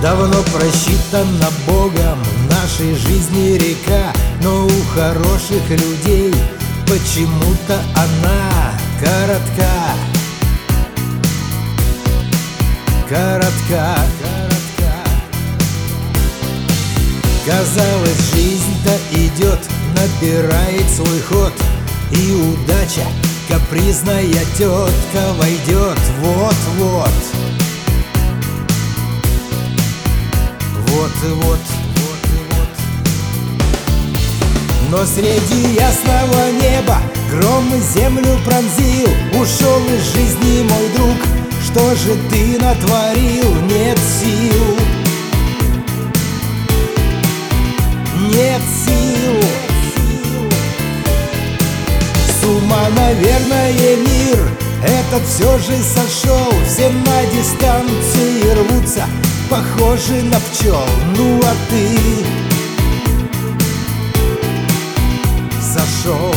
Давно просчитана Богом нашей жизни река, но у хороших людей почему-то она коротка. Коротка. Казалось, жизнь-то идет, набирает свой ход, и удача, капризная тетка, войдет вот-вот. Вот-вот. Но среди ясного неба гром землю пронзил. Ушел из жизни мой друг, что же ты натворил? Нет сил. Нет сил. С ума, наверное, мир этот все же сошел. Все на дистанции рвутся, похожи на пчел. Ну а ты сошел.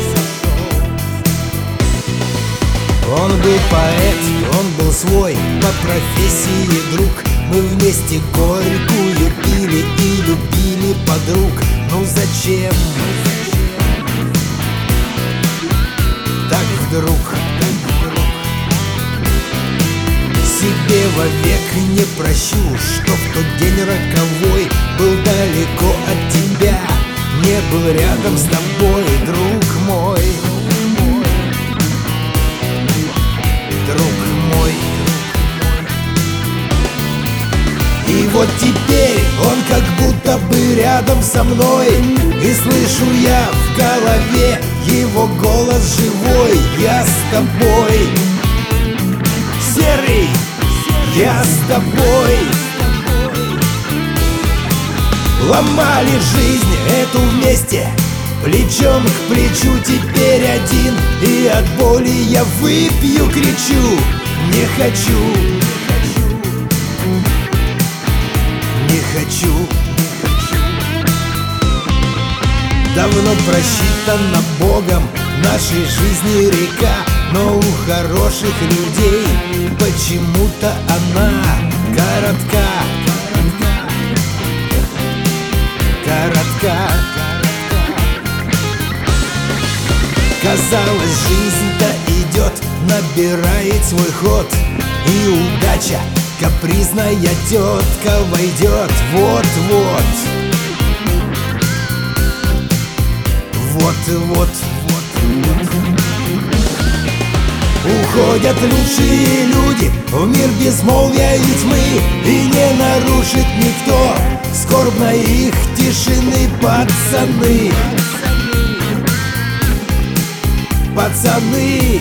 Он был поэт, он был свой по профессии друг. Мы вместе горькую пили и любили подруг. Ну зачем так вдруг? Себе вовек не прощу, что в тот день роковой был далеко от тебя, не был рядом с тобой, друг мой. Друг мой. И вот теперь он как будто бы рядом со мной, и слышу я в голове его голос живой. Я с тобой, Серый, я с тобой. Ломали жизнь эту вместе, плечом к плечу, теперь один, и от боли я выпью, кричу. Не хочу, не хочу. Давно просчитана Богом нашей жизни река, но у хороших людей почему-то она коротка. Коротка. Казалось, жизнь-то идет, набирает свой ход, и удача, капризная тетка, войдет вот-вот. Вот-вот. Уходят лучшие люди в мир безмолвия и тьмы, и не нарушит никто скорбной их тишины. Пацаны, пацаны,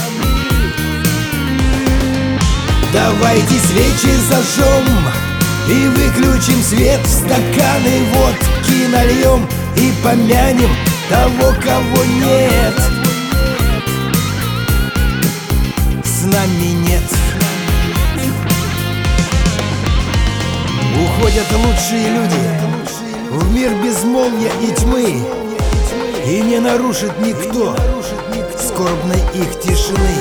давайте свечи зажжем и выключим свет, стаканы водки нальем и помянем того, кого нет. С нами нет. Уходят лучшие люди в мир безмолвия и тьмы, и не нарушит никто скорбной их тишины.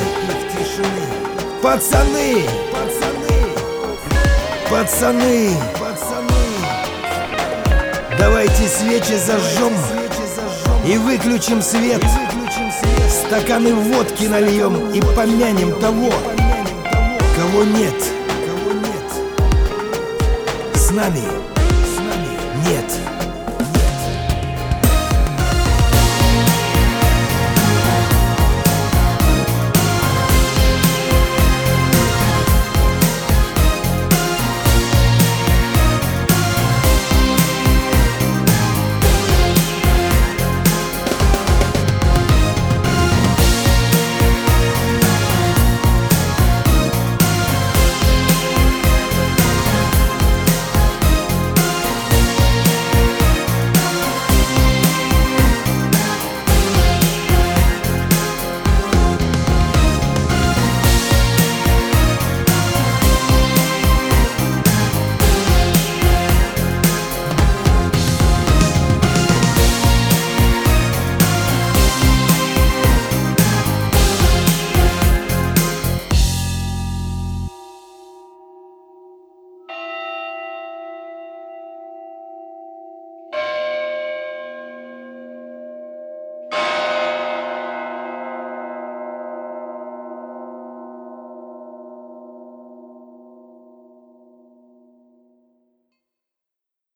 Пацаны, пацаны, давайте свечи зажжем и выключим свет, стаканы водки нальем и помянем того, кого нет. С нами нет.